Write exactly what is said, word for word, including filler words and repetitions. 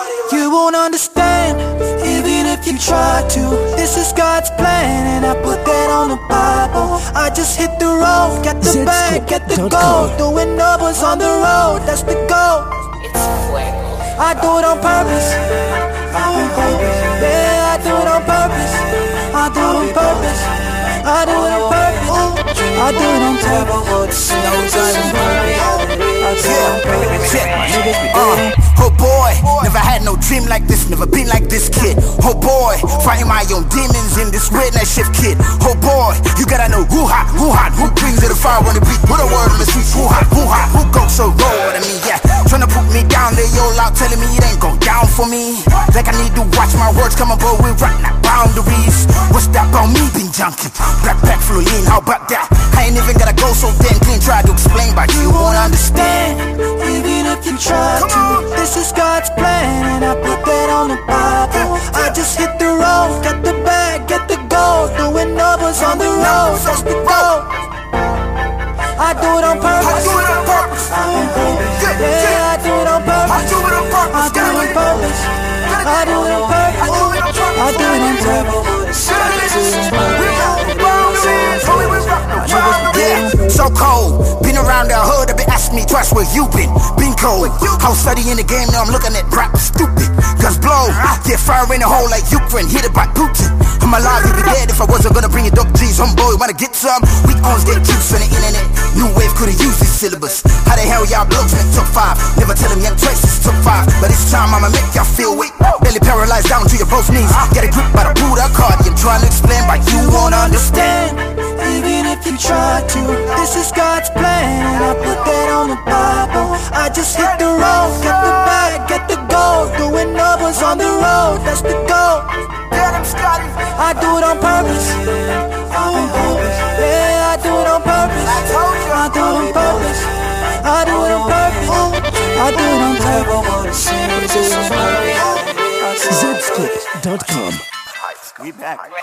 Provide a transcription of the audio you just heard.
You won't understand, even if you try to. This is God's plan, and I put that on the Bible. I just hit the road, get the bag, get the gold. Doing numbers on the road, that's the goal. I do it on purpose. Yeah, I do it on purpose. I do it on purpose. I do it on purpose. I do it on purpose. Uh, oh boy, never had no dream like this, never been like this kid. Oh boy, fighting my own demons in this weird night shift kid. Oh boy, you gotta know who hot, who hot, who brings it the fire on the beat. Put a word on the streets, who hot, who hot, who goes so raw to me, yeah. Tryna put me down, they all out telling me it ain't go down for me. Like I need to watch my words come above with right now boundaries. What's that about me being junkie? Backpack full of lean, how about that? I ain't even gotta go so damn clean, try to explain, but you won't understand. Even if you try to, this is God's plan, and I put that on the Bible. I just hit the road, get the bag, get the gold. Doing numbers on the road, that's the goal. I do it on purpose. I do it on purpose. Yeah, I do it on purpose. I do it on purpose. I do it on purpose. I do it on purpose. I do it on purpose. Yeah, so cold. Been around the hood, they been asking me twice where you been. Been cold. I was studying the game, now I'm looking at rap stupid. Guns blow, get fire in the hole like Ukraine, hit it by Putin. I'm alive, you'd be dead if I wasn't gonna bring it up. G's, homeboy, wanna get some? We owns get juice on the internet. New wave could've used this syllabus. How the hell y'all blokes make top five? Never tell them young traces took five. But this time I'ma make y'all feel weak. Barely paralyzed down to your both knees. Get a grip by the Buddha card. I'm trying to explain, but you won't understand. Even if you try to, this is God's plan, and I put that on the Bible. I just hit the road, get the bag, get the gold. Doing numbers on the road, that's the goal. I do it on purpose. Yeah, I do it on purpose. I do it on purpose. I do it on purpose. I do it on purpose. zedskip dot com. We back.